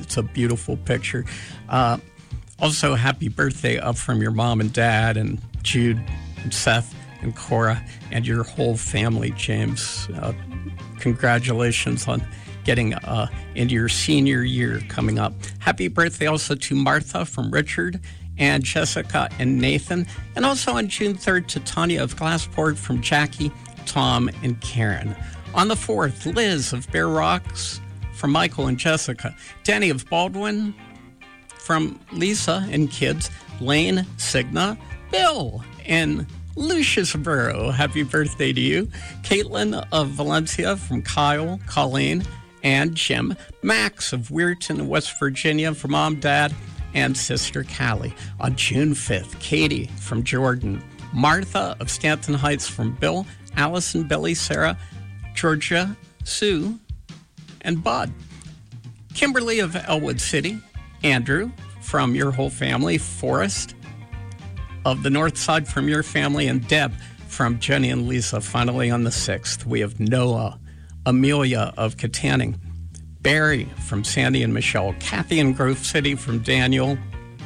It's a beautiful picture. Also, happy birthday up from your mom and dad and Jude and Seth and Cora and your whole family, James. Congratulations on getting into your senior year coming up. Happy birthday also to Martha from Richard and Jessica and Nathan. And also on June 3rd to Tanya of Glassport from Jackie, Tom, and Karen. On the 4th, Liz of Bear Rocks from Michael and Jessica. Danny of Baldwin from Lisa and kids. Lane, Signa, Bill, and Lucius Burrow. Happy birthday to you. Caitlin of Valencia from Kyle, Colleen, and Jim. Max of Weirton, West Virginia from Mom, Dad, and Sister Callie. On June 5th, Katie from Jordan. Martha of Stanton Heights from Bill, Allison, Billy, Sarah, Georgia, Sue, and Bud. Kimberly of Elwood City. Andrew from your whole family. Forrest of the North Side from your family. And Deb from Jenny and Lisa. Finally on the 6th, we have Noah, Amelia of Katanning, Barry from Sandy and Michelle, Kathy in Grove City from Daniel,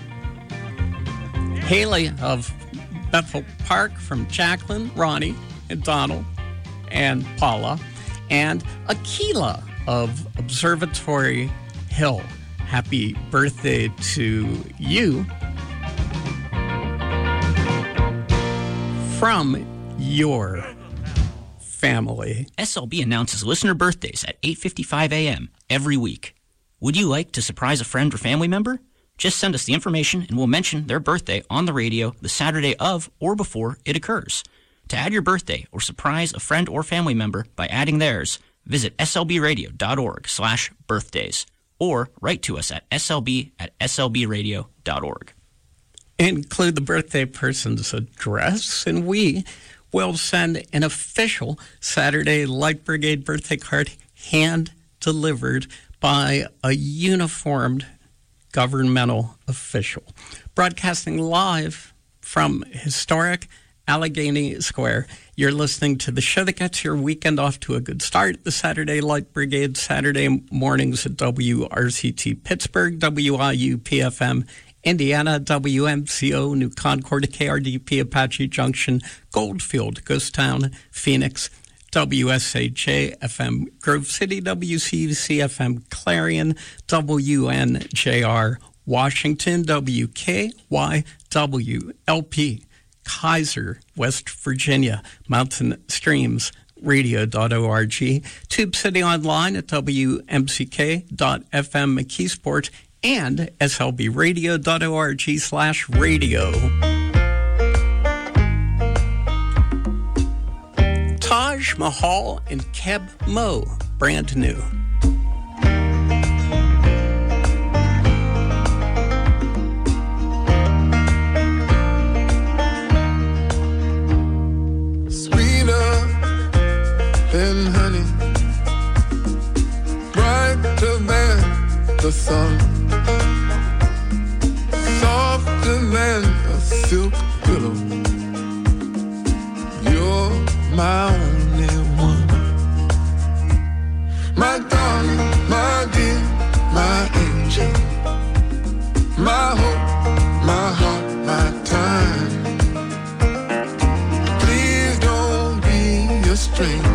Haley of Bethel Park from Jacqueline, Ronnie, and Donald, and Paula, and Akila of Observatory Hill. Happy birthday to you from your family. SLB announces listener birthdays at 8:55 a.m. every week. Would you like to surprise a friend or family member? Just send us the information and we'll mention their birthday on the radio the Saturday of or before it occurs. To add your birthday or surprise a friend or family member by adding theirs, visit slbradio.org/birthdays or write to us at slb@slbradio.org. Include the birthday person's address, and we will send an official Saturday Light Brigade birthday card hand-delivered by a uniformed governmental official. Broadcasting live from historic Allegheny Square, you're listening to the show that gets your weekend off to a good start. The Saturday Light Brigade, Saturday mornings at WRCT Pittsburgh, WIU-PFM Indiana, WMCO New Concord, KRDP Apache Junction, Goldfield, Ghostown, Phoenix, WSAJ FM Grove City, WCC FM Clarion, WNJR Washington, WKYWLP Kaiser, West Virginia, Mountain Streams Radio.org, Tube City Online at WMCK.FM McKeesport, and slbradio.org/radio. Taj Mahal and Keb Mo, brand new. Than honey, brighter than the sun, softer than a silk pillow. You're my only one, my darling, my dear, my angel, my hope, my heart, my time. Please don't be a stranger.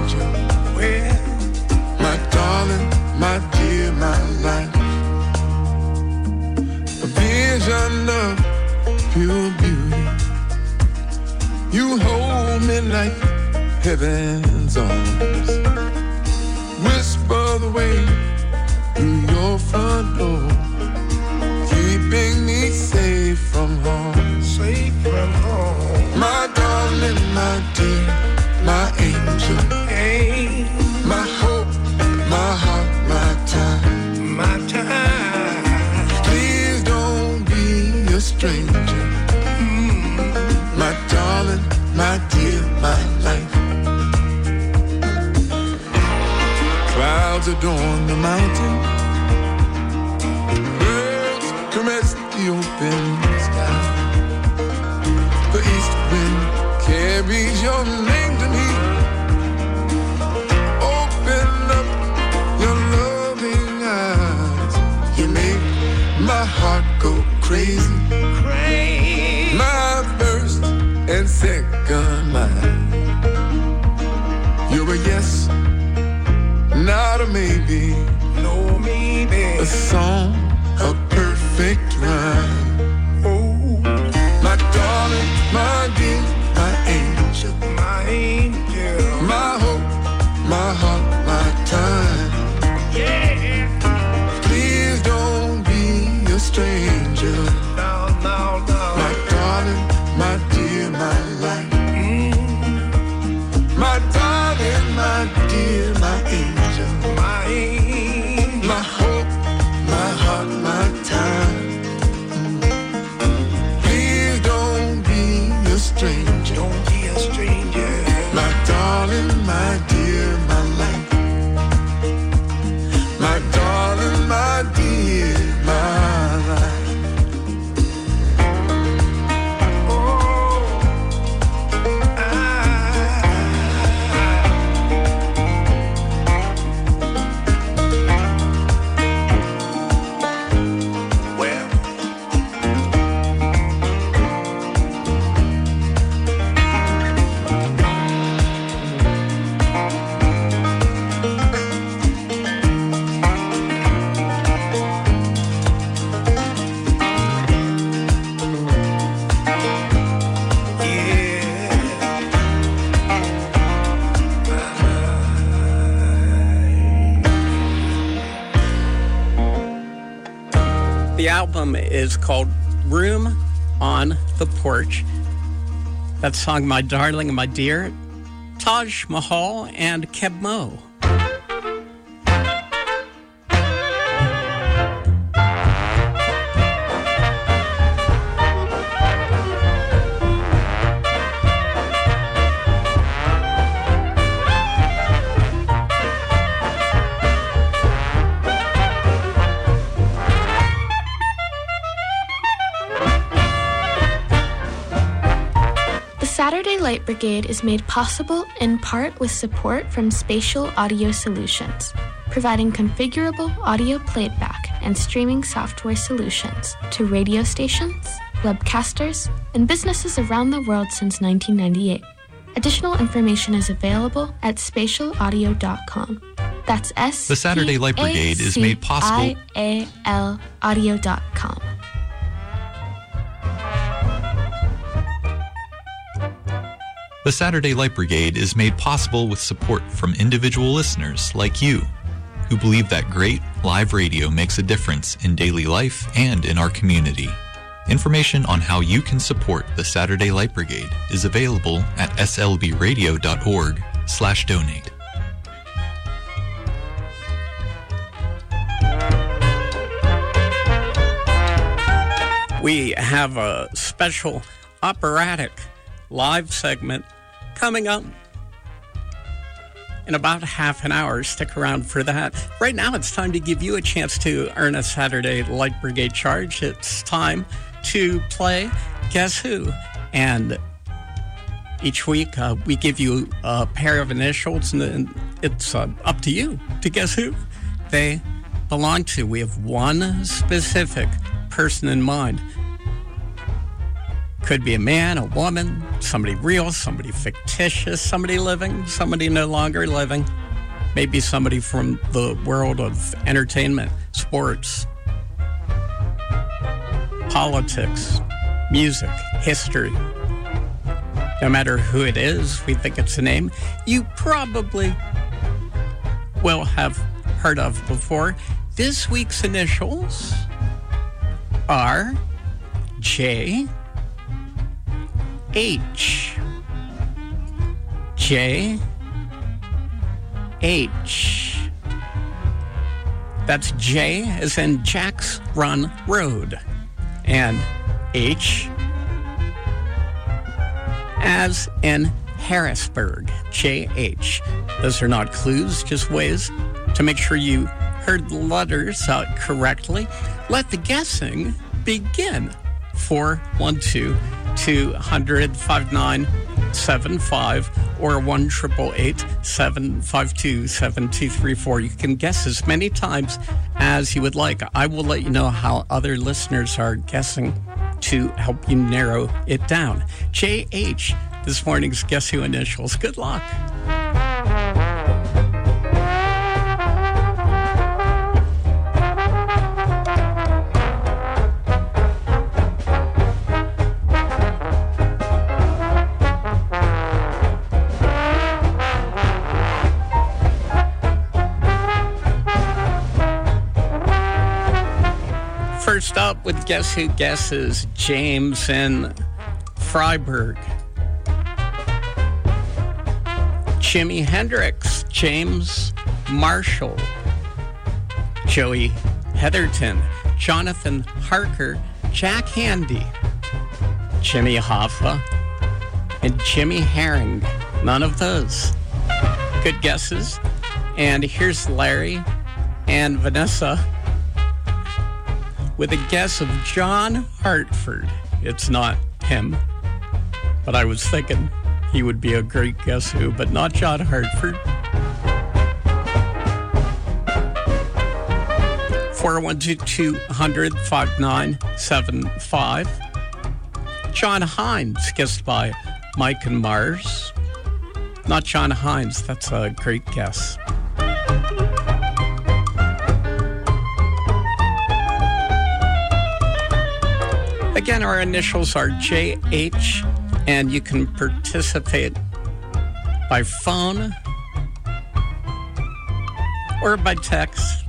My darling, my dear, my life. A vision of pure beauty. You hold me like heaven's arms. Whisper the way through your front door, keeping me safe from harm. Safe from harm. My darling, my dear, my angel. Hey. My hope, my heart, my time. My time. Please don't be a stranger. My darling, my dear, my life. Clouds adorn the mountain. Birds caress the open sky. The east wind carries your name to me. Open up your loving eyes. You make my heart go crazy. My first and second line. You're a yes, not a maybe. No, maybe. A song, a perfect rhyme. Oh, my darling, my dear, my angel, my angel, my hope, my heart, my time. Yeah. Please don't be a stranger. No, no, no. My darling, my dear, my life. My darling, my dear, my angel, my angel, my hope, my heart, my time. Please don't be a stranger. Don't be a stranger. My darling, my dear, my life. My darling, my dear, my life. The album is called Room on the Porch. That song, My Darling and My Dear, Taj Mahal and Keb Mo. Saturday Light Brigade is made possible in part with support from Spatial Audio Solutions, providing configurable audio playback and streaming software solutions to radio stations, webcasters, and businesses around the world since 1998. Additional information is available at spatialaudio.com. That's S. The Saturday Light Brigade is made possible. SPACIAL audio.com. The Saturday Light Brigade is made possible with support from individual listeners like you, who believe that great live radio makes a difference in daily life and in our community. Information on how you can support the Saturday Light Brigade is available at slbradio.org/donate. We have a special operatic live segment coming up in about half an hour. Stick around for that. Right now, it's time to give you a chance to earn a Saturday Light Brigade charge. It's time to play Guess Who? And each week, we give you a pair of initials, and it's up to you to guess who they belong to. We have one specific person in mind. Could be a man, a woman, somebody real, somebody fictitious, somebody living, somebody no longer living. Maybe somebody from the world of entertainment, sports, politics, music, history. No matter who it is, we think it's a name you probably will have heard of before. This week's initials are J, H, J, H. That's J as in Jack's Run Road, and H as in Harrisburg, JH. Those are not clues, just ways to make sure you heard the letters correctly. Let the guessing begin. 412-200-59 5975 or 1-888-752-7234. You can guess as many times as you would like. I will let you know how other listeners are guessing to help you narrow it down. JH, this morning's Guess Who initials. Good luck. First up with Guess Who Guesses, James in Freiburg. Jimi Hendrix, James Marshall. Joey Heatherton, Jonathan Harker, Jack Handy, Jimmy Hoffa, and Jimmy Herring. None of those. Good guesses. And here's Larry and Vanessa with a guess of John Hartford. It's not him, but I was thinking he would be a great Guess Who, but not John Hartford. 412-200-5975. John Hines, guessed by Mike and Mars. Not John Hines, that's a great guess. Again, our initials are JH, and you can participate by phone or by text,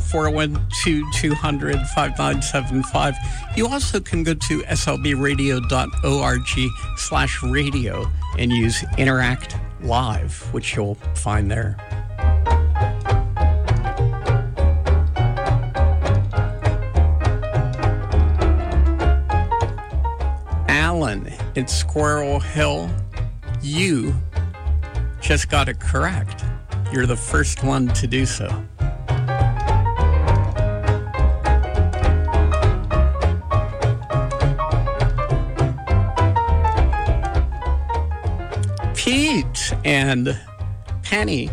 412-200-5975. You also can go to slbradio.org/radio and use Interact Live, which you'll find there. In Squirrel Hill, you just got it correct. You're the first one to do so. Pete and Penny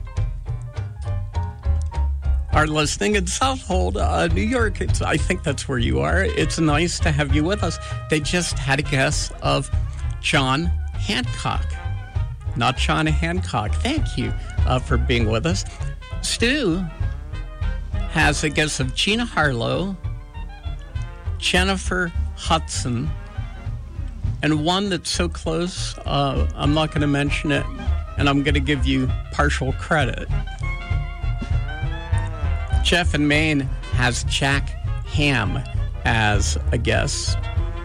are listening in Southold, New York. I think that's where you are. It's nice to have you with us. They just had a guess of John Hancock, not John Hancock. Thank you for being with us. Stu has a guess of Gina Harlow, Jennifer Hudson, and one that's so close, I'm not going to mention it, and I'm going to give you partial credit. Jeff in Maine has Jack Ham as a guess.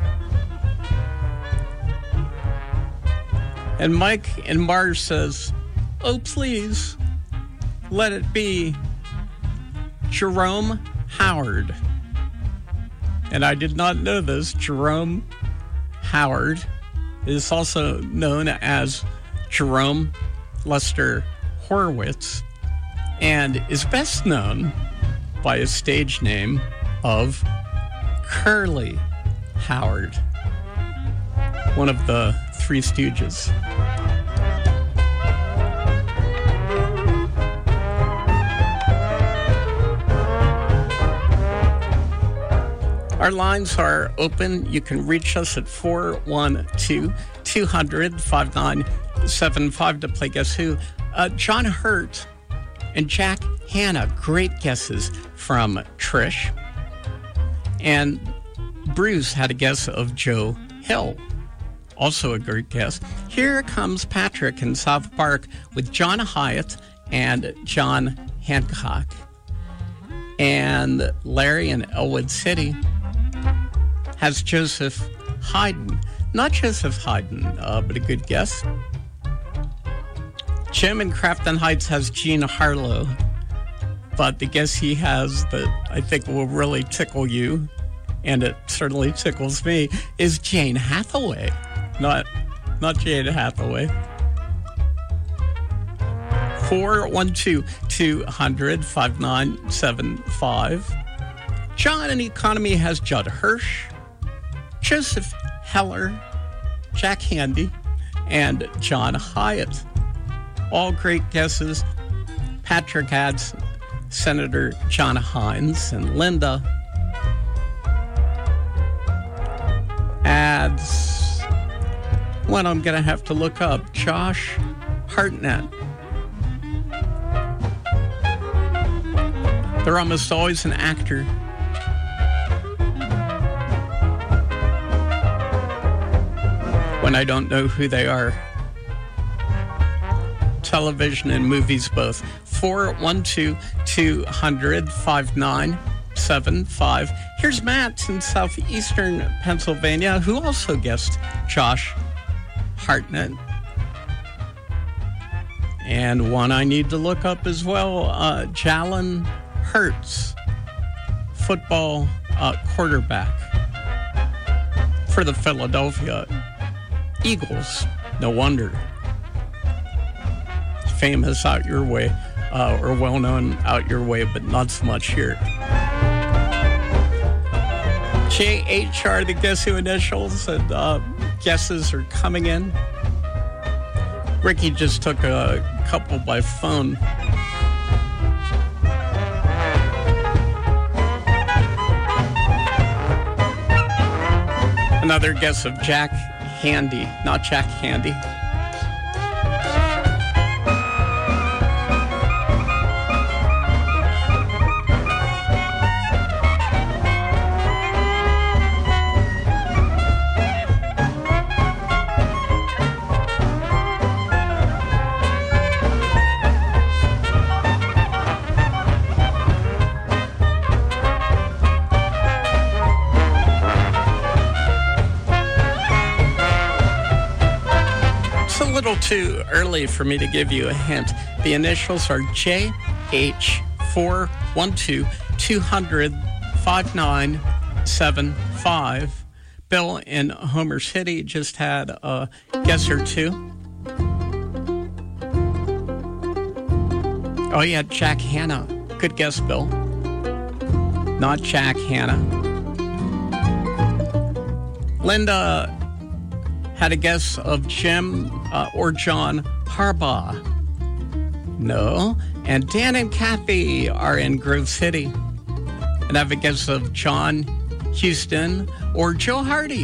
And Mike in Mars says, oh, please, let it be Jerome Howard. And I did not know this. Jerome Howard is also known as Jerome Lester Horowitz and is best known by a stage name of Curly Howard, one of the Three Stooges. Our lines are open. You can reach us at 412-200-5975 to play Guess Who. John Hurt and Jack Hanna, great guesses from Trish. And Bruce had a guess of Joe Hill, also a great guess. Here comes Patrick in South Park with John Hyatt and John Hancock. And Larry in Elwood City has Joseph Haydn. Not Joseph Haydn, but a good guess. Jim in Crafton Heights has Gina Harlow, but the guess he has that I think will really tickle you, and it certainly tickles me, is Jane Hathaway. Not Jane Hathaway. 412-200-5975. John in Economy has Judd Hirsch, Joseph Heller, Jack Handy, and John Hyatt. All great guesses. Patrick adds Senator John Hines, and Linda adds one I'm going to have to look up, Josh Hartnett. They're almost always an actor. When I don't know who they are. Television and movies both. 412-200-5975. Here's Matt in southeastern Pennsylvania, who also guessed Josh Hartnett. And one I need to look up as well, Jalen Hurts, football quarterback for the Philadelphia Eagles. No wonder. Famous out your way, or well-known out your way, but not so much here. JH are the Guess Who initials, and guesses are coming in. Ricky just took a couple by phone. Another guess of Jack Handy, not Jack Handy. Too early for me to give you a hint. The initials are JH 412-200-5975. Bill in Homer City just had a guess or two. Oh yeah, Jack Hanna. Good guess, Bill. Not Jack Hanna. Linda had a guess of Jim or John Harbaugh. No. And Dan and Kathy are in Grove City and have a guess of John Houston or Joe Hardy,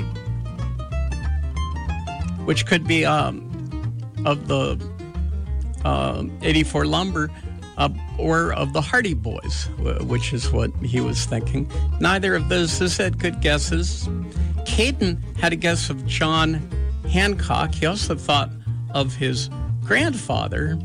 which could be of the 84 Lumber or of the Hardy Boys, which is what he was thinking. Neither of those has had good guesses. Caden had a guess of John Hancock. He also thought of his grandfather.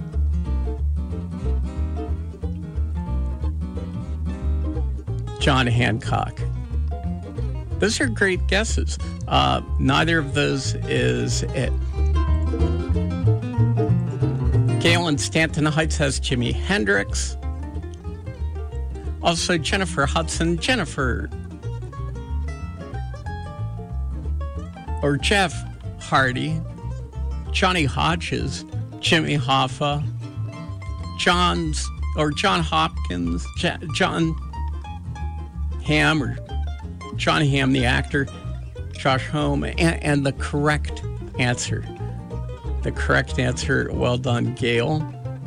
John Hancock. Those are great guesses. Neither of those is it. Gail in Stanton Heights has Jimi Hendrix. Also Jennifer Hudson. Jennifer or Jeff Hardy, Johnny Hodges, Jimmy Hoffa, John Hopkins, John Hamm, or John Hamm, the actor, Josh Homme, and the correct answer. The correct answer, well done, Gail.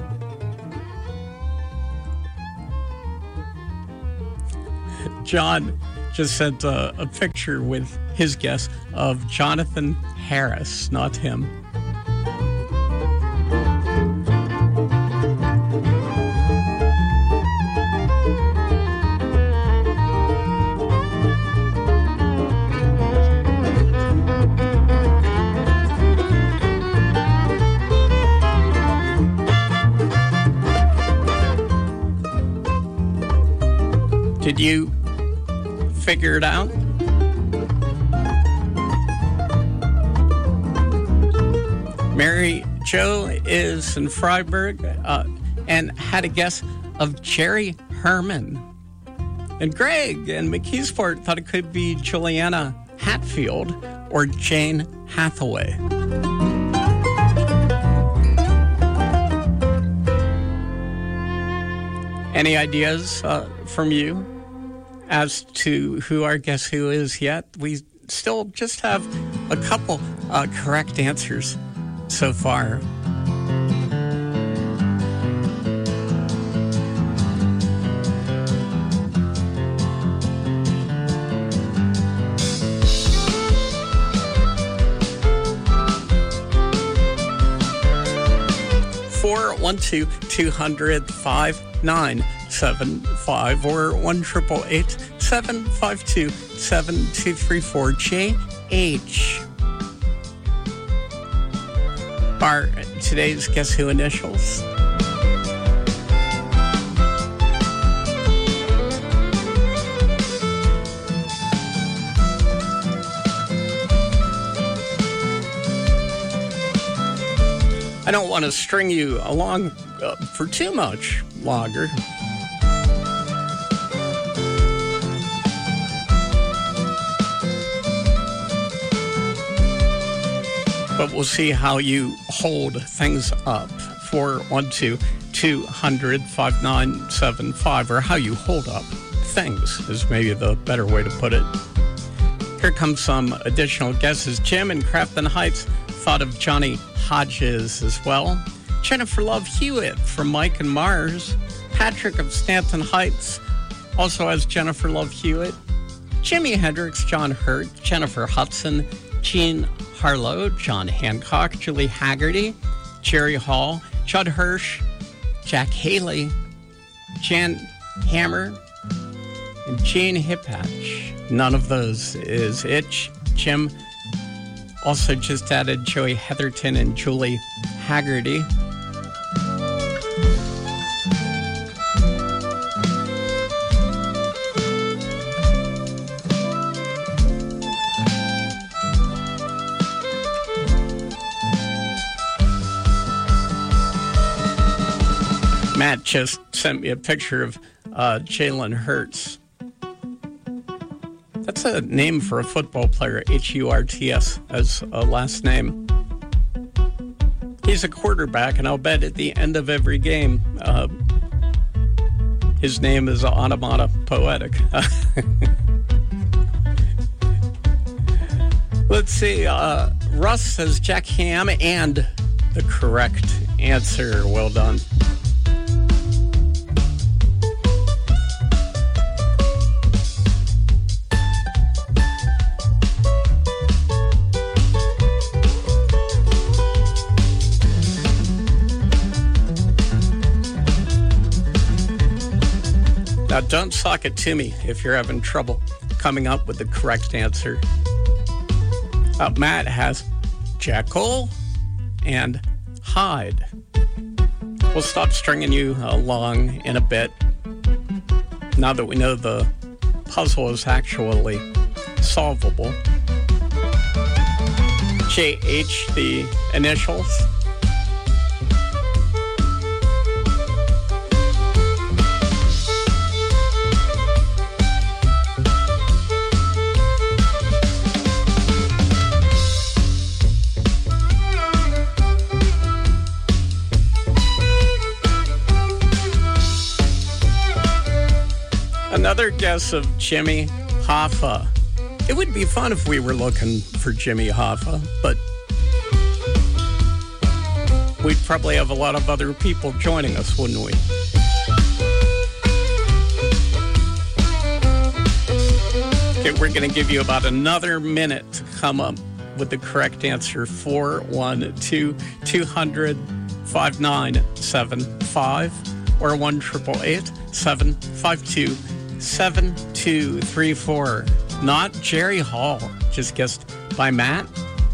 John just sent a picture with his guess of Jonathan Harris, not him. Did you figure it out? Mary Jo is in Freiburg and had a guess of Jerry Herman. And Greg in McKeesport thought it could be Juliana Hatfield or Jane Hathaway. Any ideas from you as to who our Guess Who is yet? We still just have a couple correct answers. so far. Or 1-200-5975 or 1-888-752-7234 JH. Our today's Guess Who initials. I don't want to string you along for too much longer. But we'll see how you hold things up. 412-200-5975, or how you hold up things is maybe the better way to put it. Here comes some additional guesses. Jim in Crafton Heights thought of Johnny Hodges as well. Jennifer Love Hewitt from Mike and Mars. Patrick of Stanton Heights also has Jennifer Love Hewitt. Jimi Hendrix, John Hurt, Jennifer Hudson, Jean Harlow, John Hancock, Julie Haggerty, Jerry Hall, Judd Hirsch, Jack Haley, Jan Hammer, and Jane Hippatch. None of those is it. Jim also just added Joey Heatherton and Julie Haggerty. Matt just sent me a picture of Jalen Hurts. That's a name for a football player, Hurts as a last name. He's a quarterback, and I'll bet at the end of every game, his name is onomatopoetic. Let's see. Russ says Jack Ham, and the correct answer. Well done. Now, don't sock it to me if you're having trouble coming up with the correct answer. Matt has Jekyll and Hyde. We'll stop stringing you along in a bit, now that we know the puzzle is actually solvable. JH, the initials. Another guess of Jimmy Hoffa. It would be fun if we were looking for Jimmy Hoffa, but we'd probably have a lot of other people joining us, wouldn't we? Okay, we're going to give you about another minute to come up with the correct answer. 412-200-5975 or 1-888-752-7234. Not Jerry Hall, just guessed by Matt.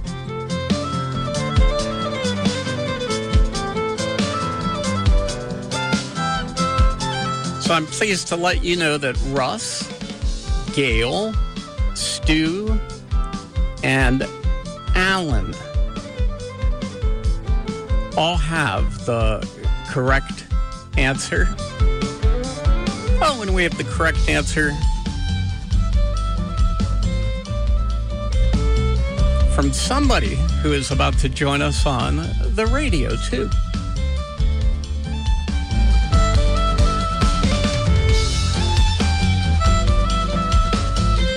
So I'm pleased to let you know that Russ, Gail, Stu, and Alan all have the correct answer. Oh, and we have the correct answer from somebody who is about to join us on the radio, too.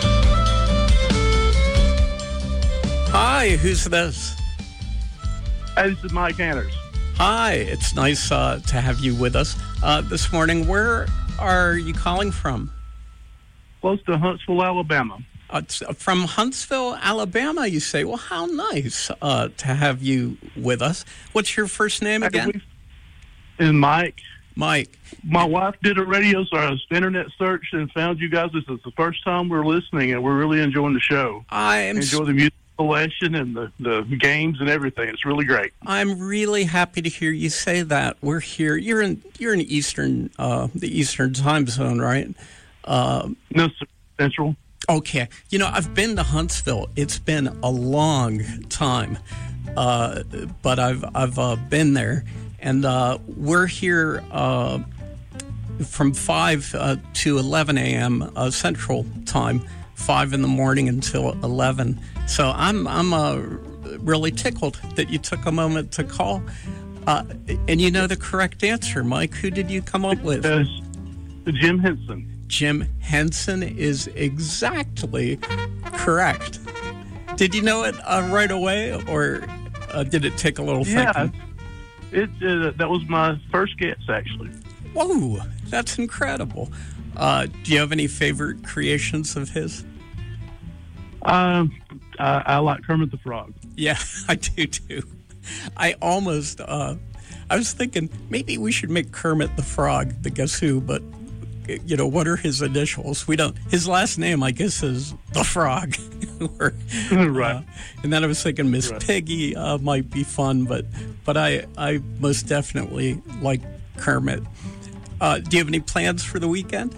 Hi, who's this? Hey, this is Mike Anners. Hi, it's nice to have you with us this morning. Where are you calling from? Close to Huntsville, Alabama. From Huntsville, Alabama, you say. Well, how nice to have you with us. What's your first name again? And Mike. Mike. My wife did a radio internet search and found you guys. This is the first time we're listening, and we're really enjoying the show. Enjoy the music selection and the games and everything. It's really great. I'm really happy to hear you say that. We're here. You're in Eastern, the Eastern time zone, right? No, Central. Okay. You know, I've been to Huntsville. It's been a long time, but I've been there. And we're here from 5 to 11 a.m. Central Time, 5 in the morning until 11. So I'm really tickled that you took a moment to call. And you know the correct answer, Mike. Who did you come up with? Jim Henson. Jim Henson is exactly correct. Did you know it right away, or did it take a little thinking? That was my first guess, actually. Whoa, that's incredible. Do you have any favorite creations of his? I like Kermit the Frog. Yeah, I do too. I almost, I was thinking maybe we should make Kermit the Frog the Guess Who, but, you know, what are his initials? We don't, his last name, I guess, is the Frog. Right. And then I was thinking Miss Piggy might be fun, but I most definitely like Kermit. Do you have any plans for the weekend?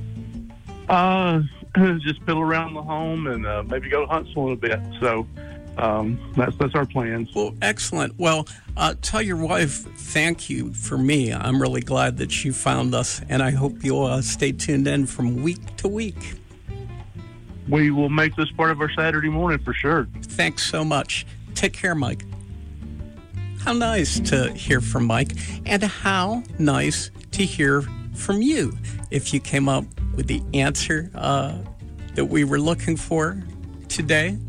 Just piddle around the home and maybe go to Huntsville a little bit. So that's our plans. Well, excellent. Well, tell your wife thank you for me. I'm really glad that she found us, and I hope you'll stay tuned in from week to week. We will make this part of our Saturday morning for sure. Thanks so much. Take care, Mike. How nice to hear from Mike, and how nice to hear from you. If you came up with the answer that we were looking for today,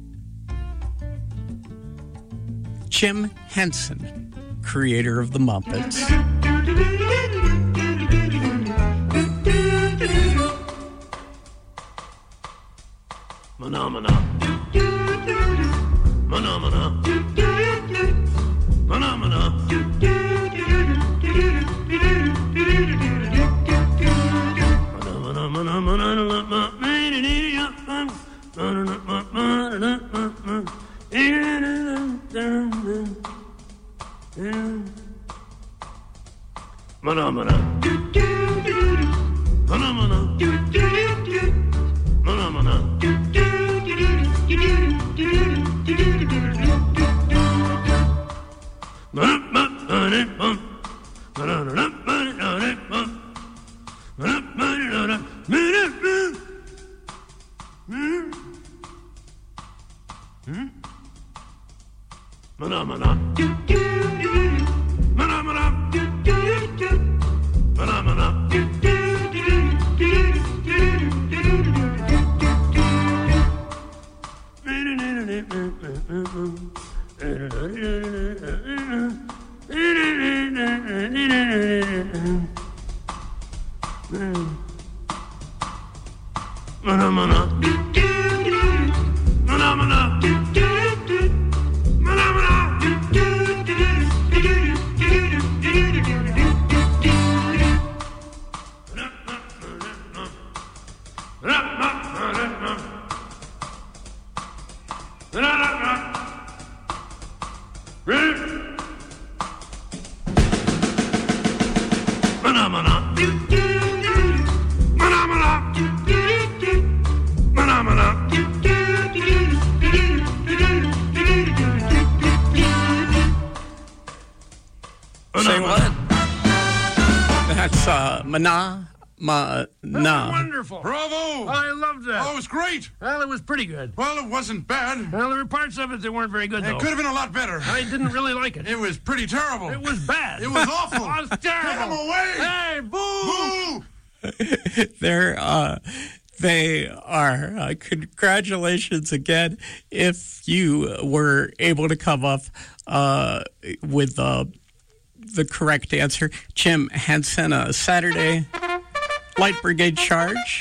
Jim Henson, creator of the Muppets. Phenomena. Phenomena. Phenomena. Say what? That's Mana. Wonderful. Bravo. I loved that. Oh, it was great. Well, it was pretty good. Well, it wasn't bad. Well, there were parts of it that weren't very good, though. It could have been a lot better. I didn't really like it. It was pretty terrible. It was bad. It was awful. It was terrible. Get him away. Hey, boo! Boo! They are. Congratulations again if you were able to come up with the correct answer. Jim Henson, a Saturday Light Brigade charge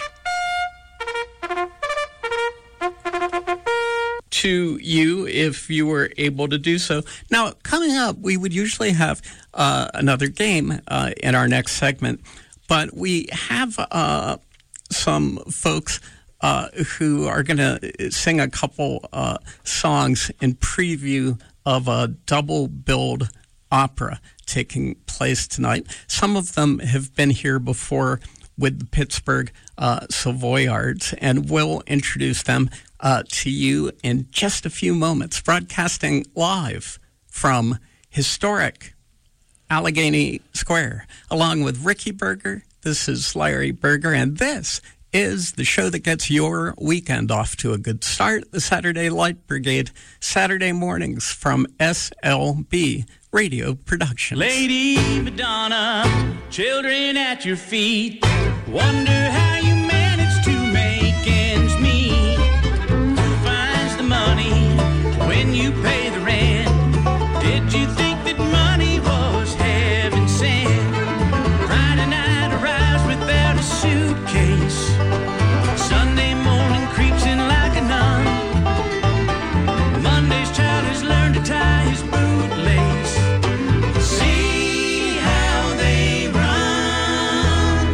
to you if you were able to do so. Now, coming up, we would usually have another game in our next segment, but we have some folks who are going to sing a couple songs in preview of a double-billed opera taking place tonight. Some of them have been here before with the Pittsburgh Savoyards, and we'll introduce them to you in just a few moments. Broadcasting live from historic Allegheny Square, along with Ricky Berger. This is Larry Berger, and this is the show that gets your weekend off to a good start. The Saturday Light Brigade, Saturday mornings from SLB Radio Productions. Lady Madonna, children at your feet, wonder how you manage to make ends meet. Who finds the money when you pay the rent? Did you think that money was heaven sent? Friday night arrives without a suitcase. Sunday morning creeps in like a nun. Monday's child has learned to tie his bootlace. See how they run.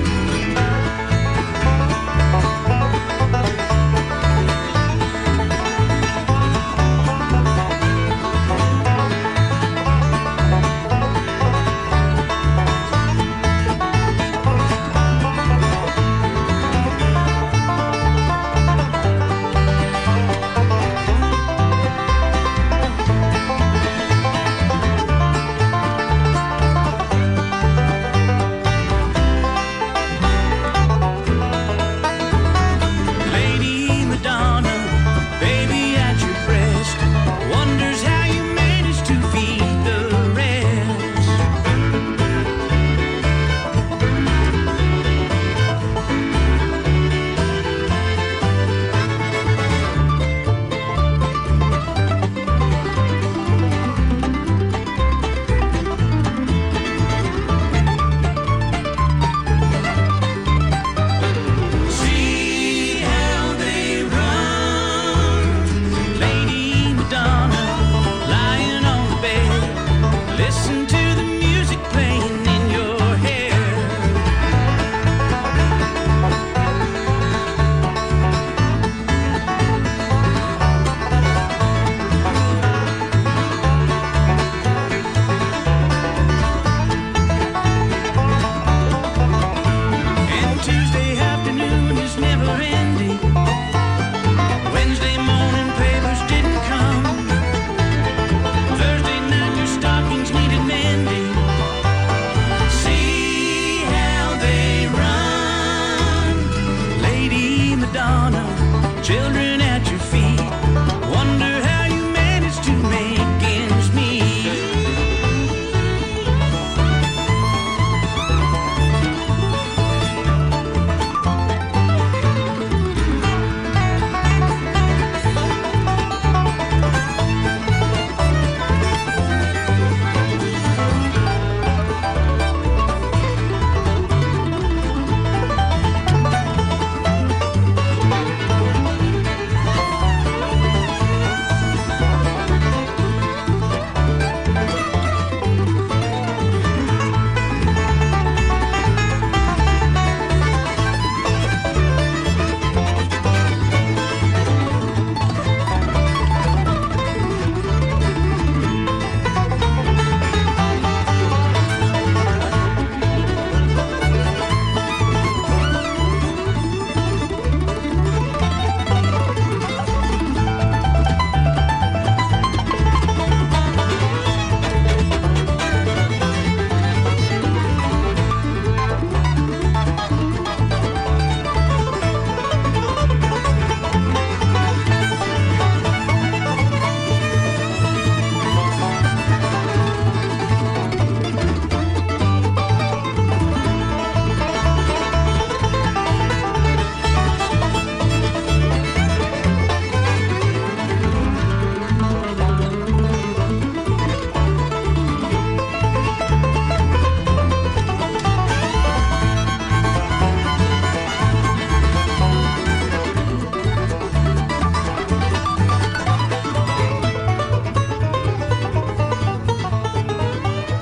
Lady Madonna, baby at your breast, wonders how you manage to feed the rest. See how they run. Lady Madonna, lying on the bed, listen to the music playing in your hair. And Tuesday afternoon is never ending. Wednesday morning papers didn't come. Thursday night your stockings needed mending. See how they run. Lady Madonna, children at your feet, wonder how you manage to make ends meet.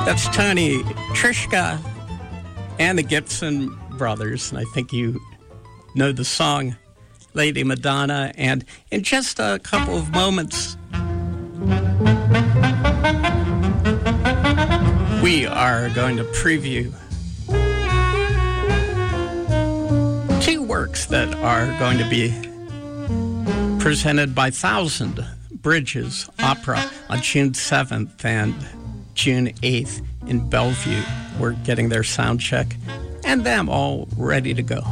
That's Tony Trischka and the Gibson Brothers, and I think you know the song Lady Madonna. And in just a couple of moments, we are going to preview two works that are going to be presented by Thousand Bridges Opera on June 7th and June 8th in Bellevue. We're getting their sound check and them all ready to go.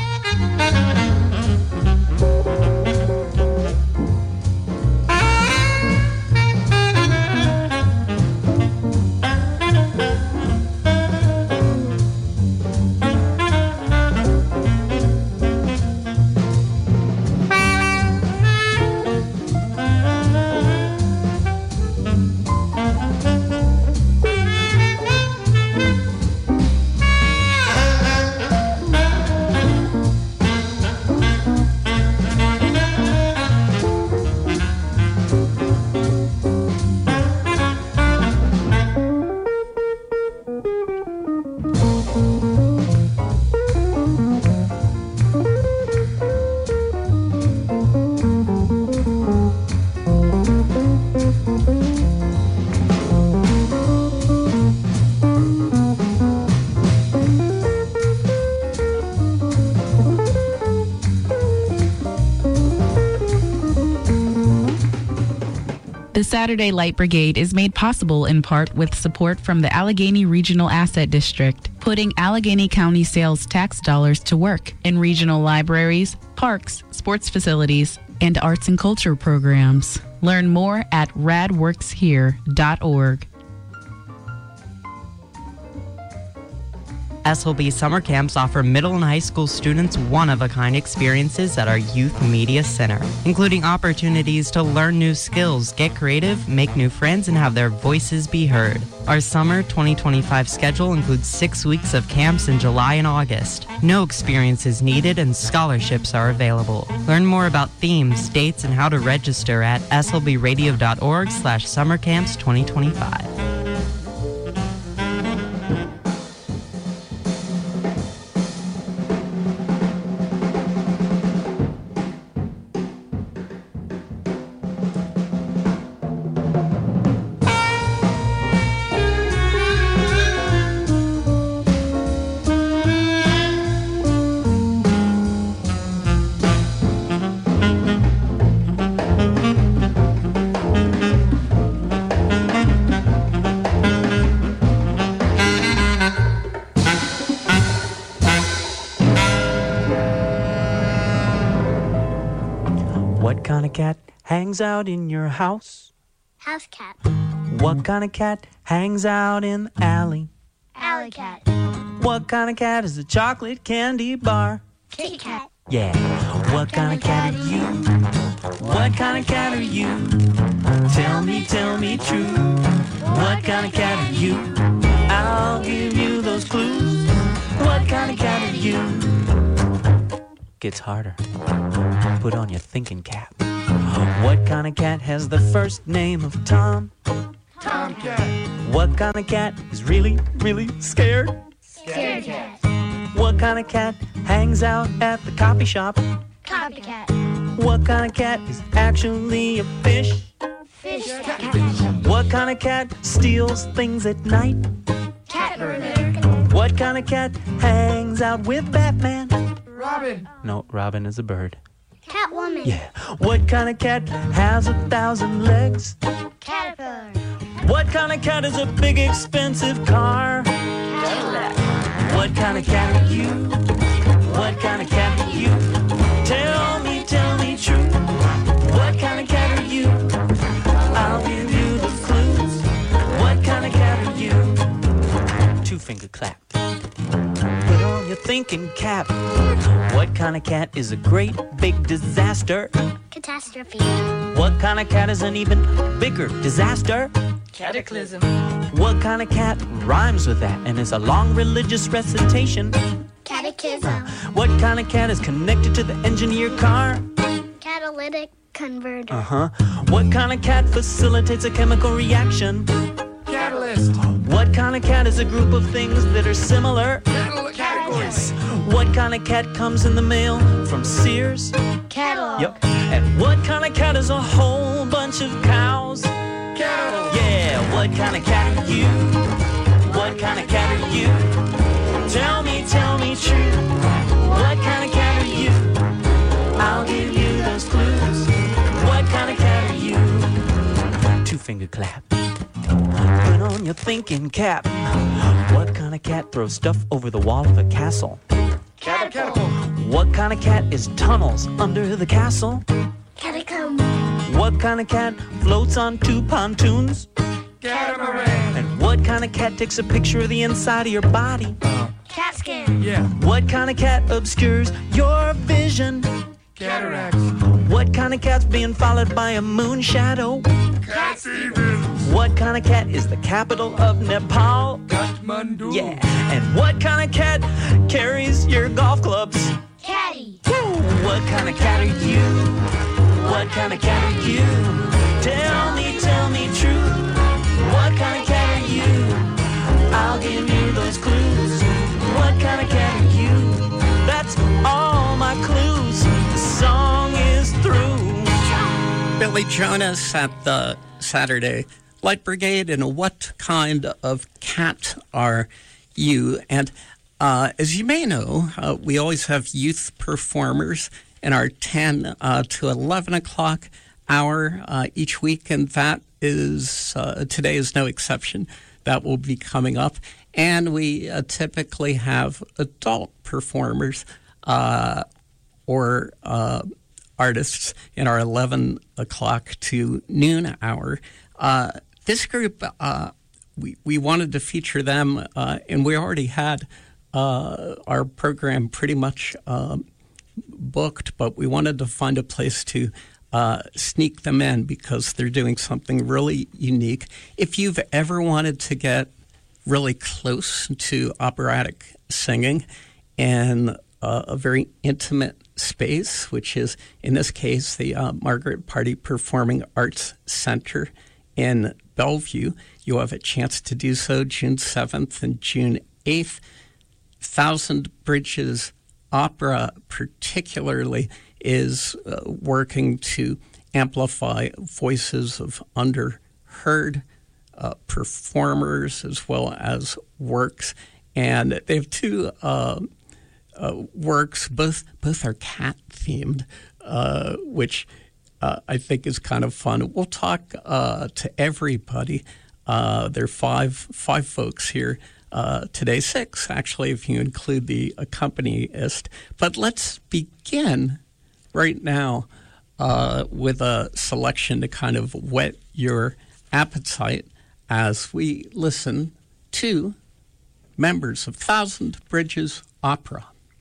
The Saturday Light Brigade is made possible in part with support from the Allegheny Regional Asset District, putting Allegheny County sales tax dollars to work in regional libraries, parks, sports facilities, and arts and culture programs. Learn more at radworkshere.org. SLB summer camps offer middle and high school students one-of-a-kind experiences at our Youth Media Center, including opportunities to learn new skills, get creative, make new friends, and have their voices be heard. Our summer 2025 schedule includes 6 weeks of camps in July and August. No experience is needed and scholarships are available. Learn more about themes, dates, and how to register at slbradio.org/summercamps2025. What kind of cat hangs out in your house? House cat. What kind of cat hangs out in the alley? Alley cat. What kind of cat is a chocolate candy bar? Kitty cat. Yeah. What kind of cat are you? What kind of cat are you? Tell me true. What kind of cat are you? I'll give you those clues. What kind of cat are you? Gets harder. Put on your thinking cap. What kind of cat has the first name of Tom? Tomcat. What kind of cat is really, really scared? Scared cat. What kind of cat hangs out at the coffee shop? Copycat. What kind of cat is actually a fish? Fish cat. What kind of cat steals things at night? Cat burglar. What kind of cat hangs out with Batman? Robin. No, Robin is a bird. Catwoman. Yeah. What kind of cat has 1,000 legs? Caterpillar. What kind of cat is a big expensive car? Cadillac. What kind of cat are you? What kind of cat are you? Tell me true. What kind of cat are you? I'll give you the clues. What kind of cat are you? 2-finger clap. Put on your thinking cap. What kind of cat is a great big disaster? Catastrophe. What kind of cat is an even bigger disaster? Cataclysm. What kind of cat rhymes with that and is a long religious recitation? Catechism. What kind of cat is connected to the engine of your car? Catalytic converter. What kind of cat facilitates a chemical reaction? Catalyst. What kind of cat is a group of things that are similar? Categories. What kind of cat comes in the mail from Sears? Catalog. Yep. And what kind of cat is a whole bunch of cows? Cattle. Yeah, what kind of cat are you? What kind of cat are you? Tell me true. What kind of cat are you? I'll give you those clues. What kind of cat are you? Two-finger clap. Put on your thinking cap. What kind of cat throws stuff over the wall of a castle? Catapult. What kind of cat is tunnels under the castle? Catacomb. What kind of cat floats on two pontoons? Catamaran. And what kind of cat takes a picture of the inside of your body? Cat scan. Yeah. What kind of cat obscures your vision? Cataracts. What kind of cat's being followed by a moon shadow? Cat Stevens. What kind of cat is the capital of Nepal? Kathmandu. Yeah. And what kind of cat carries your golf clubs? Caddy. What kind of cat are you? What kind of cat are you? Tell me true. What kind of cat are you? I'll give you those clues. What kind of cat are you? That's all my clues. The song is through. Billy Jonas at the Saturday Light Brigade, and what kind of cat are you? And as you may know, we always have youth performers in our 10 to 11 o'clock hour each week, and that is today is no exception. That will be coming up. And we typically have adult performers or artists in our 11 o'clock to noon hour. This group, we wanted to feature them, and we already had our program pretty much booked, but we wanted to find a place to sneak them in because they're doing something really unique. If you've ever wanted to get really close to operatic singing in a very intimate space, which is, in this case, the Margaret Party Performing Arts Center in Bellevue, you have a chance to do so June 7th and June 8th. Thousand Bridges Opera particularly is working to amplify voices of underheard performers as well as works. And they have two works, both are cat-themed, which I think is kind of fun. We'll talk to everybody. There are five folks here today, 6 actually, if you include the accompanist. But let's begin right now with a selection to kind of whet your appetite as we listen to members of Thousand Bridges Opera.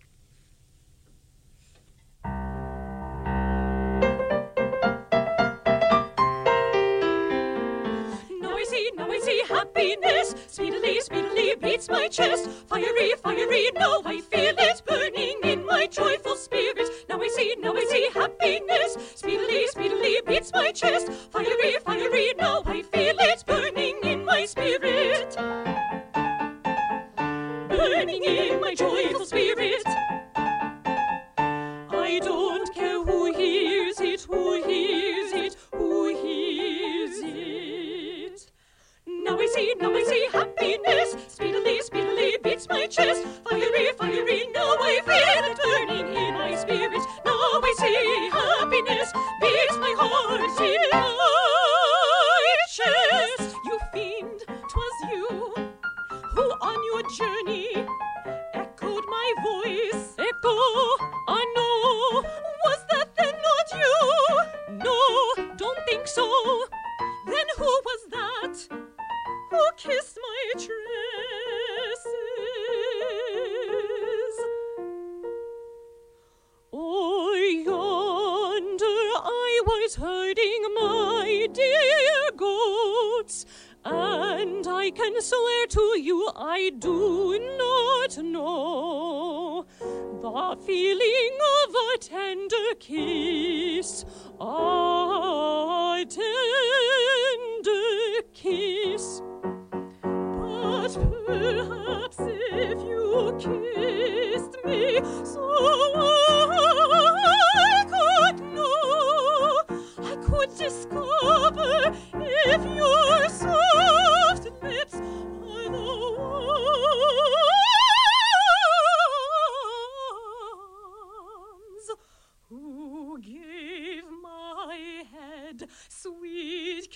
Now I see happiness speedily, speedily beats my chest. Fiery, fiery, now I feel it burning in my joyful spirit. Now I see happiness speedily, speedily beats my chest. Fiery, fiery, now I feel it burning in my spirit. Burning in my joyful spirit. I don't care who hears it, who hears it, who hears it. Now I see happiness speedily, speedily beats my chest. Fiery, fiery, now I feel it burning in my spirit. Now I see happiness beats my heart in my chest. You fiend, 'twas you who on your journey echoed my voice. Echo, I know, was that then not you? No, don't think so. Then who was that who kissed my tresses? Oh, yonder I was herding my dear goats, and I can swear to you I do not know the feeling of a tender kiss, a tender kiss. would discover if your soft lips are the ones who gave my head sweet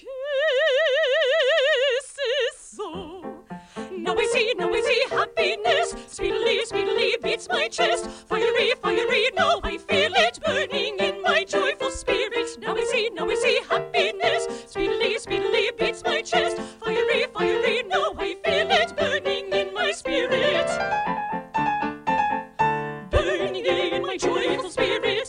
kisses. So now I see happiness speedily, speedily beats my chest. Fiery, fiery, now I feel it burning in my joyful spirit. Now I see happiness speedily, speedily beats my chest. Fiery, fiery, now I feel it burning in my spirit. Burning in my joyful spirit.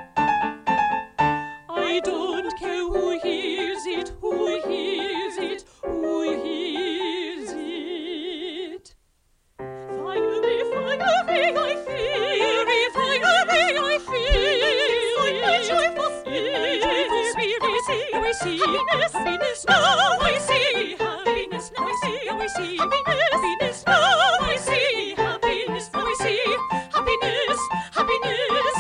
I don't care who hears it, who hears it, who hears it. Fiery, fiery, I feel. Fiery, I feel. My joyful spirit. Now I see happiness. Now I see happiness. Now I see happiness. Now I see happiness. Now I see happiness. Happiness.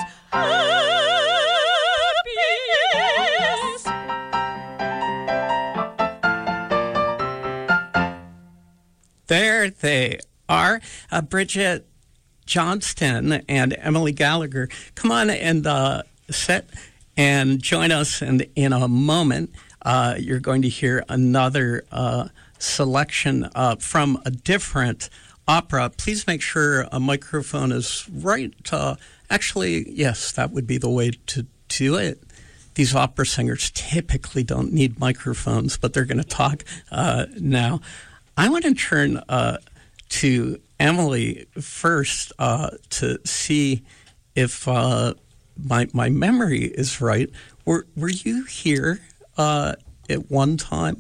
There they are. Bridget Johnston and Emily Gallagher. Come on and sit and join us. And in a moment, you're going to hear another selection from a different opera. Please make sure a microphone is right. Actually, yes, that would be the way to do it. These opera singers typically don't need microphones, but they're going to talk now. I want to turn to Emily first to see if my memory is right. Were you here at one time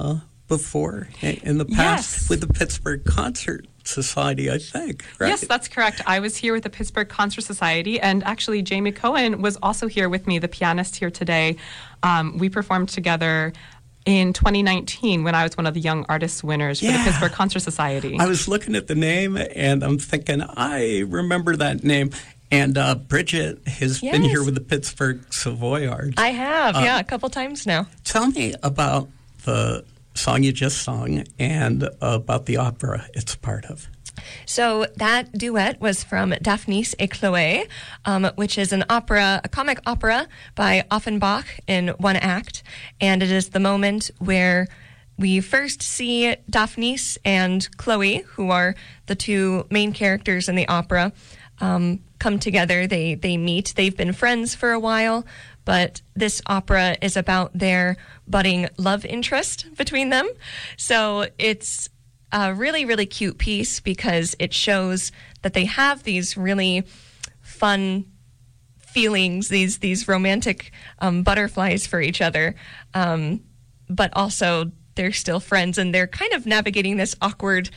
before in the past? Yes. With the Pittsburgh Concert Society, I think, right? Yes, that's correct. I was here with the Pittsburgh Concert Society, and actually Jamie Cohen was also here with me, the pianist here today. We performed together in 2019 when I was one of the Young Artists winners for the Pittsburgh Concert Society. I was looking at the name, and I'm thinking, I remember that name. And Bridget has been here with the Pittsburgh Savoyards. I have, a couple times now. Tell me about the song you just sung and about the opera it's part of. So that duet was from Daphnis et Chloé, which is a comic opera by Offenbach in one act. And it is the moment where we first see Daphnis and Chloe, who are the two main characters in the opera, come together. They meet. They've been friends for a while, but this opera is about their budding love interest between them. So it's a really, really cute piece because it shows that they have these really fun feelings, these romantic butterflies for each other, but also they're still friends, and they're kind of navigating this awkward,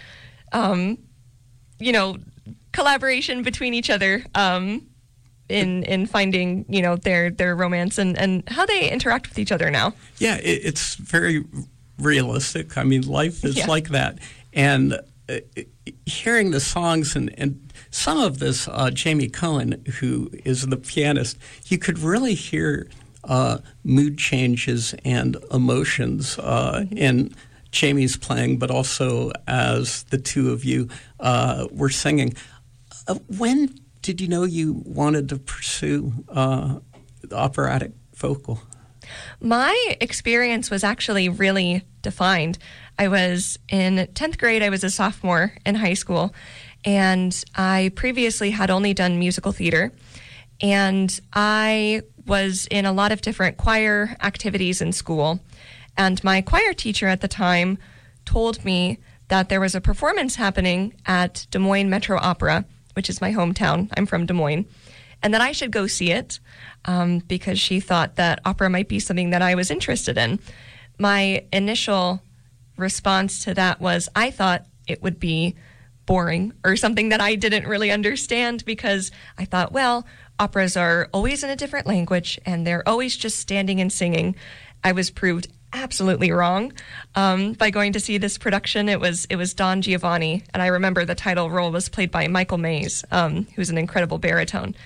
collaboration between each other in finding, their romance and how they interact with each other now. Yeah, it's very realistic. I mean, life is like that. And hearing the songs and some of this, Jamie Cohen, who is the pianist, you could really hear mood changes and emotions in Jamie's playing, but also as the two of you were singing. When did you know you wanted to pursue operatic vocal? My experience was actually really defined. I was in 10th grade. I was a sophomore in high school, and I previously had only done musical theater. And I was in a lot of different choir activities in school. And my choir teacher at the time told me that there was a performance happening at Des Moines Metro Opera, which is my hometown. I'm from Des Moines. And that I should go see it because she thought that opera might be something that I was interested in. My initial response to that was I thought it would be boring or something that I didn't really understand, because I thought, well, operas are always in a different language and they're always just standing and singing. I was proved absolutely wrong by going to see this production. It was Don Giovanni, and I remember the title role was played by Michael Mays, who's an incredible baritone.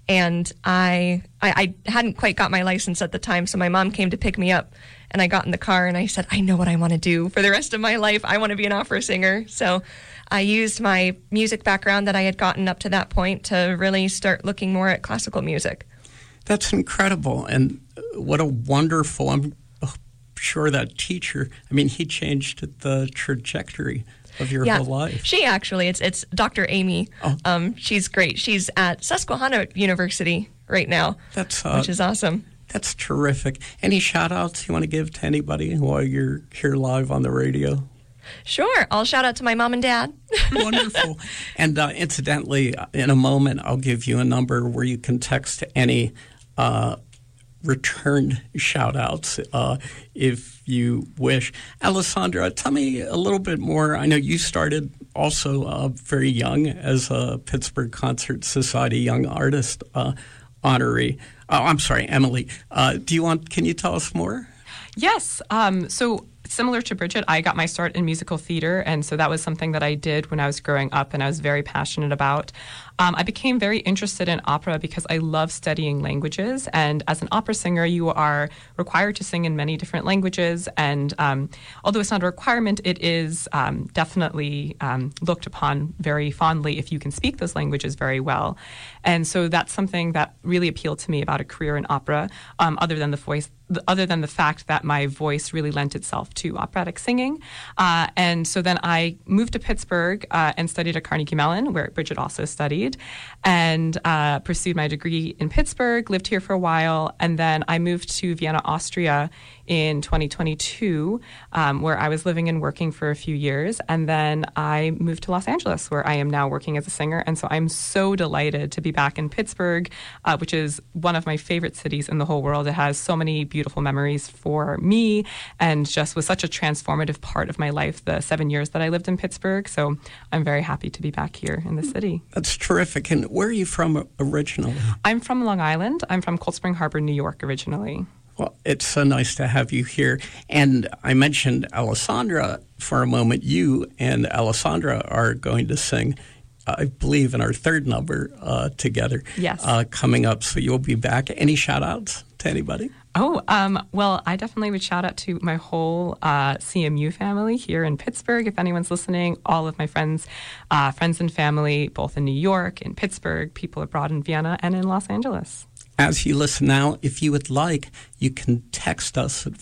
And I hadn't quite got my license at the time, so my mom came to pick me up, and I got in the car and I said, I know what I want to do for the rest of my life. I want to be an opera singer. So I used my music background that I had gotten up to that point to really start looking more at classical music. That's incredible. And what a wonderful, I'm sure that teacher, I mean, he changed the trajectory of your whole life. She actually, it's Dr. Amy. Oh. She's great. She's at Susquehanna University right now, which is awesome. That's terrific. Any shout-outs you want to give to anybody while you're here live on the radio? Sure. I'll shout out to my mom and dad. Wonderful. And incidentally, in a moment, I'll give you a number where you can text any returned shout-outs if you wish. Alessandra, tell me a little bit more. I know you started also very young as a Pittsburgh Concert Society Young Artist honoree. I'm sorry, Emily. Can you tell us more? Yes. So similar to Bridget, I got my start in musical theater, and so that was something that I did when I was growing up and I was very passionate about. I became very interested in opera because I love studying languages, and as an opera singer, you are required to sing in many different languages, and although it's not a requirement, it is definitely looked upon very fondly if you can speak those languages very well. And so that's something that really appealed to me about a career in opera, other than the fact that my voice really lent itself to operatic singing. And so then I moved to Pittsburgh and studied at Carnegie Mellon, where Bridget also studied, and pursued my degree in Pittsburgh, lived here for a while, and then I moved to Vienna, Austria in 2022, where I was living and working for a few years. And then I moved to Los Angeles, where I am now working as a singer. And so I'm so delighted to be back in Pittsburgh, which is one of my favorite cities in the whole world. It has so many beautiful memories for me and just was such a transformative part of my life, the 7 years that I lived in Pittsburgh. So I'm very happy to be back here in the city. That's terrific. And where are you from originally? I'm from Long Island. I'm from Cold Spring Harbor, New York originally. Well, it's so nice to have you here. And I mentioned Alessandra for a moment. You and Alessandra are going to sing, I believe, in our third number together. Yes. Coming up. So you'll be back. Any shout-outs to anybody? Oh, well, I definitely would shout out to my whole CMU family here in Pittsburgh. If anyone's listening, all of my friends and family, both in New York, in Pittsburgh, people abroad in Vienna, and in Los Angeles. As you listen now, if you would like, you can text us at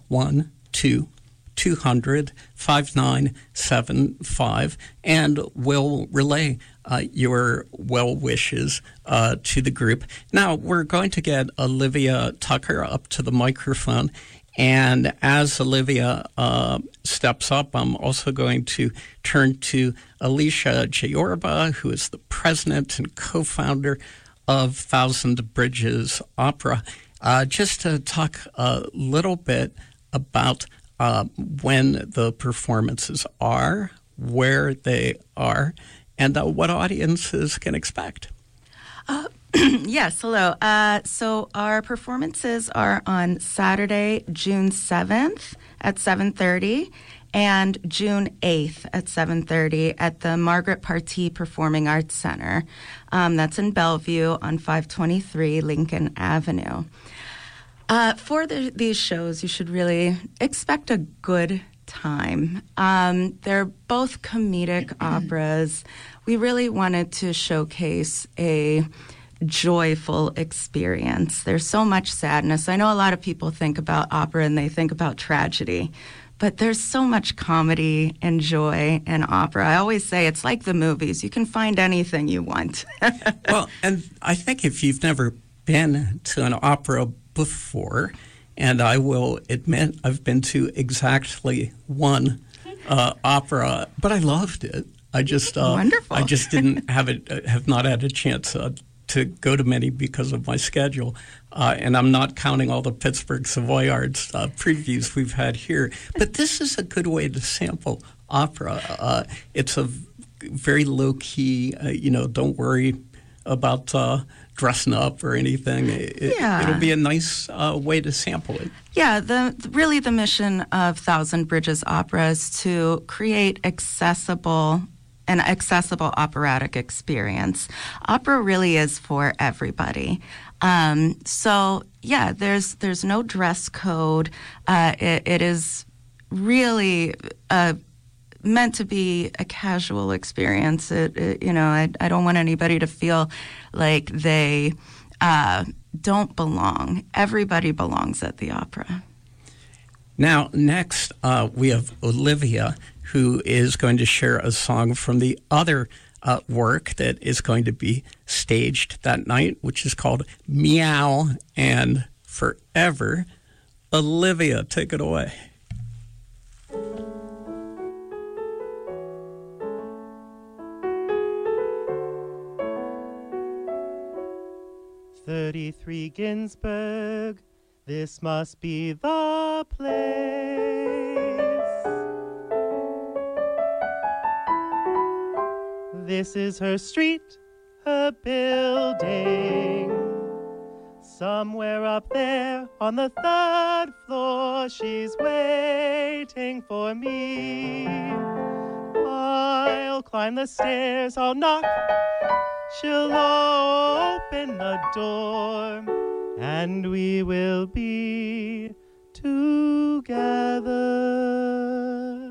412-200-5975, and we'll relay your well wishes to the group. Now, we're going to get Olivia Tucker up to the microphone, and as Olivia steps up, I'm also going to turn to Alicia Jayorba, who is the president and co-founder of Thousand Bridges Opera, just to talk a little bit about when the performances are, where they are, and what audiences can expect. Yes, hello. So our performances are on Saturday, June 7th at 7:30 and June 8th at 7:30 at the Margaret Partee Performing Arts Center. That's in Bellevue on 523 Lincoln Avenue. For these shows, you should really expect a good time. They're both comedic operas. We really wanted to showcase a joyful experience. There's so much sadness. I know a lot of people think about opera and they think about tragedy, but there's so much comedy and joy in opera. I always say it's like the movies. You can find anything you want. Well, and I think if you've never been to an opera before, and I will admit I've been to exactly one opera, but I loved it. I just wonderful. I just didn't have not had a chance to go to many because of my schedule, and I'm not counting all the Pittsburgh Savoy Arts previews we've had here. But this is a good way to sample opera. It's a very low key. Don't worry about dressing up or anything. It'll be a nice way to sample it. Yeah, the mission of Thousand Bridges Opera is to create accessible an accessible operatic experience. Opera really is for everybody. So yeah, there's no dress code. It is really meant to be a casual experience. I don't want anybody to feel like they don't belong. Everybody belongs at the opera. Now, next, we have Olivia, who is going to share a song from the other work that is going to be staged that night, which is called Meow and Forever. Olivia, take it away. "33 Ginsburg, this must be the place. This is her street, her building. Somewhere up there on the 3rd floor, she's waiting for me. I'll climb the stairs, I'll knock. She'll open the door, and we will be together.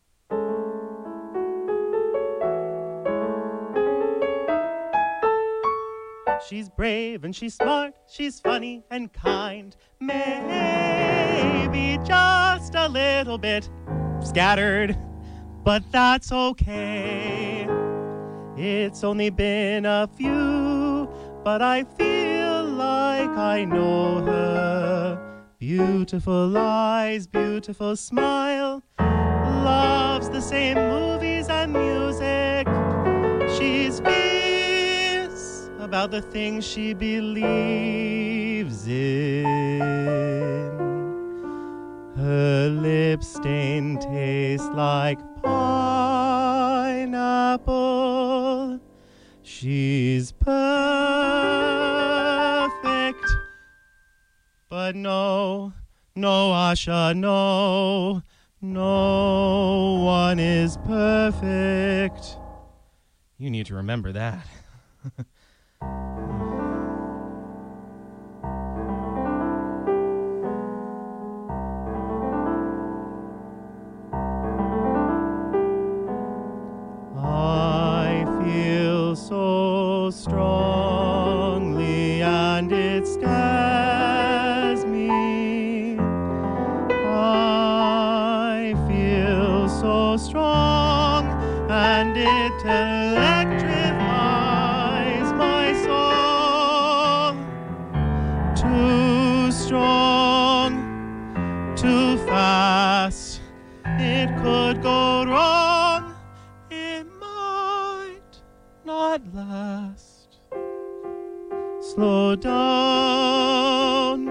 She's brave and she's smart, she's funny and kind, maybe just a little bit scattered, but that's okay. It's only been a few, but I feel like I know her. Beautiful eyes, beautiful smile, loves the same movies and music. She's fierce about the things she believes in. Her lips stain taste like pineapple. She's perfect. But no, Asha, no one is perfect. You need to remember that. I feel so strongly and it scares me. I feel so strong and it electrifies my soul. Too strong, too fast, it could go wrong. It might not last. Slow down,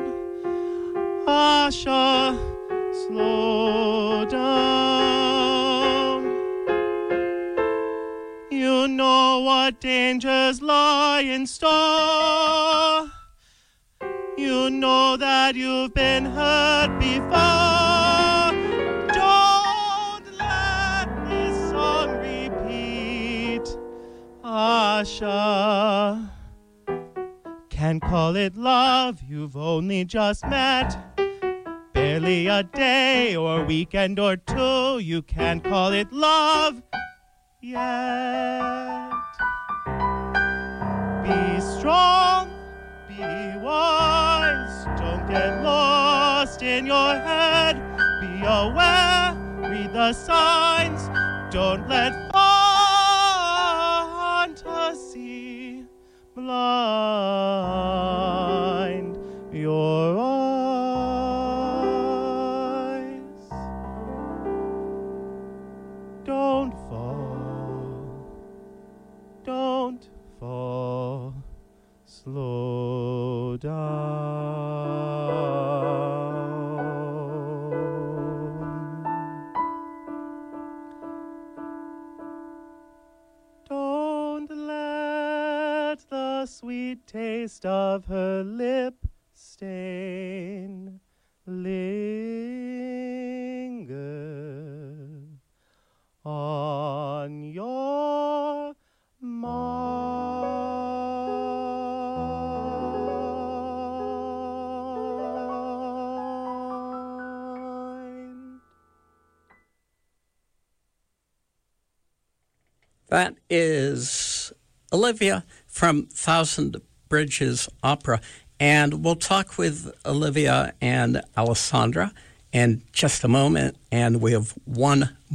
Asha, slow down. You know what dangers lie in store. You know that you've been hurt before. Don't let this song repeat, Asha. Can't call it love, you've only just met. Barely a day or weekend or two, you can't call it love yet. Be strong, be wise, don't get lost in your head. Be aware, read the signs, don't let fantasy blind your eyes. Don't fall, slow down. Don't let the sweet taste of her lip stain linger on your That is Olivia from Thousand Bridges Opera. And we'll talk with Olivia and Alessandra in just a moment. And we have one